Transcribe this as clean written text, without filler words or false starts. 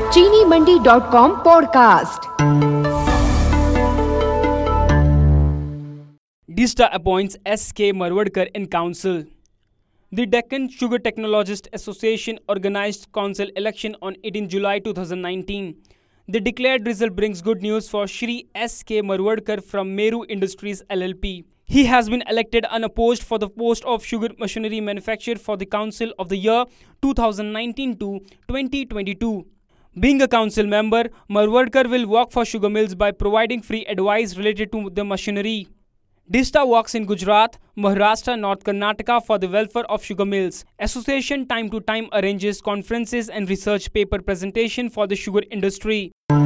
चीनीमंडी.com podcast. DISTA appoints S.K. Marwadkar in council. The Deccan Sugar Technologists Association organized council election on 18 July 2019. The declared result brings good news for Shri S.K. Marwadkar from Meru Industries LLP. He has been elected unopposed for the post of sugar machinery manufacturer for the council of the year 2019 to 2022. Being a council member, Marwadkar will work for sugar mills by providing free advice related to the machinery. DISTA works in Gujarat, Maharashtra, North Karnataka for the welfare of sugar mills. Association time to time arranges conferences and research paper presentation for the sugar industry.